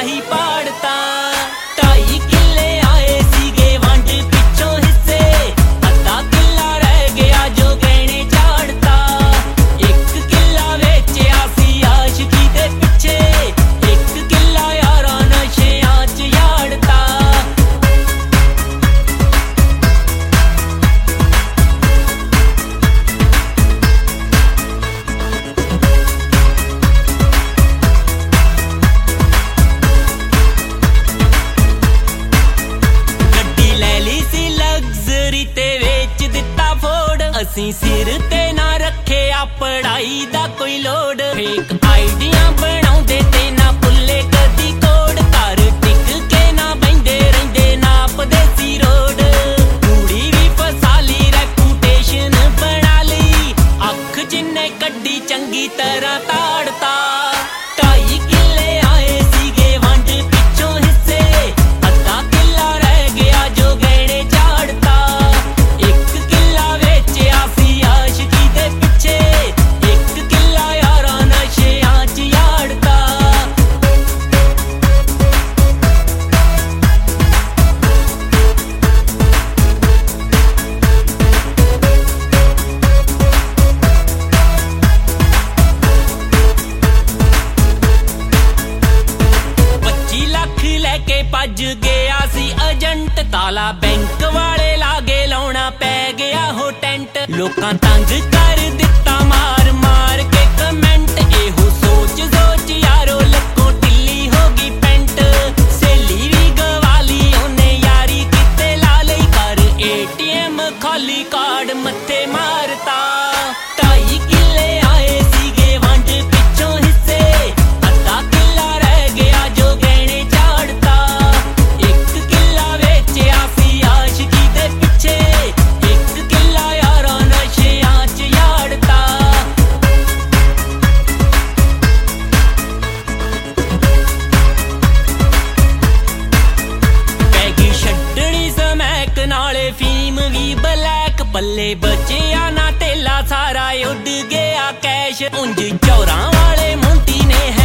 ही पाड़ता। 2.5 किले आए सीगे वंड पिछों हिस्से, अद्धा किला रह गया जो गहने झाड़ता। 1 किला वेचिया सी आशिकी दे पिछे, 1 किला यारा नशेआं च याड़ता। ਅਸੀਂ ਸਿਰ ਤੇ ਨਾ ਰੱਖਿਆ ਪੜਾਈ ਦਾ ਕੋਈ ਲੋੜ, ਫੇਕ ਆਈਡੀਆਂ ਬਣਾਉਂਦੇ ਤੇ ਨਾ ਭੁੱਲੇ ਕਦੀ ਕੋਡ। ਘਰ ਟਿਕ ਕੇ ਨਾ ਬੈਂਦੇ ਰਹਿੰਦੇ ਨਾਪਦੇ ਸੀ ਰੋਡ। ਕੁੜੀ ਵੀ ਫਸਾ ਲਈ ਰੈਪੂਟੇਸ਼ਨ ਬਣਾ ਲਈ, ਅੱਖ ਜਿੰਨੇ ਕੱਢੀ ਚੰਗੀ ਤਰ੍ਹਾਂ ਤਾੜਤਾ। 2.5 ਕਿੱਲੇ ਆਏ ਸੀਗੇ ਵੰਡ ਪਿੱਛੋਂ ਹਿੱਸੇ, ਅੱਧਾ ਕਿੱਲਾ ਰਹਿ ਗਿਆ ਜੋ ਗਹਿਣੇ ਝਾੜਤਾ। 1 ਕਿੱਲਾ ਵੇਚਿਆ ਸੀ ਆਸ਼ਕੀ ਦੇ ਪਿੱਛੇ, 1 ਕਿੱਲਾ ਯਾਰਾ ਨਸ਼ਿਆਂ ਚ ਯਾੜਤਾ। ਲੈ ਕੇ ਭੱਜ ਗਿਆ ਸੀ ਏਜੰਟ, ਤਾਲਾ ਬੈਂਕ ਵਾਲੇ ਲਾਗੇ ਲਾਉਣਾ ਪੈ ਗਿਆ ਹੋ ਟੈਂਟ। ਲੋਕਾਂ ਤੰਗ ਕਰ ਦਿੱਤਾ ਮਾਰ ਮਾਰ ਕੇ ਕਮੈਂਟ, ਇਹੋ ਸੋਚ ਸੋਚ ਯਾਰੋ ਲੱਕੋਂ ਢਿੱਲੀ ਹੋ ਗਈ ਪੈਂਟ। ਸਹੇਲੀ ਵੀ ਗਵਾਲੀ ਉਹਨੇ ਯਾਰੀ ਕਿਤੇ ਲਾ ਲਈ, ਕਰ ATM ਖਾਲੀ ਕਾਰਡ ਮੱਥੇ ਮਾਰਤਾ। 2.5 ਕਿੱਲੇ ਆਏ ਸੀਗੇ ਵੰਡ ਪਿੱਛੋਂ ਹਿੱਸੇ, ਅੱਧਾ ਕਿੱਲਾ ਰਹਿ ਗਿਆ ਜੋ ਗਹਿਣੇ ਝਾੜਤਾ। 1 ਕਿੱਲਾ ਵੇਚਿਆ ਸੀ ਆਸ਼ਕੀ ਦੇ ਪਿੱਛੇ, 1 ਕਿੱਲਾ ਯਾਰਾ ਨਸ਼ਿਆਂ ਚ ਯਾੜਤਾ। ਪੈ ਗਈ ਛੱਡਣੀ ਸਮੈਕ ਨਾਲੇ ਫੀਮ ਵੀ ਬਲੈਕ, ਪੱਲੇ ਬਚਿਆ ਨਾ ਤੇਲਾ ਸਾਰਾ ਉੱਡ ਗਿਆ ਕੈਸ਼। ਉਂਝ ਚੌਰਾਂ ਵਾਲੇ ਮੁੰਡੀ ਨੇ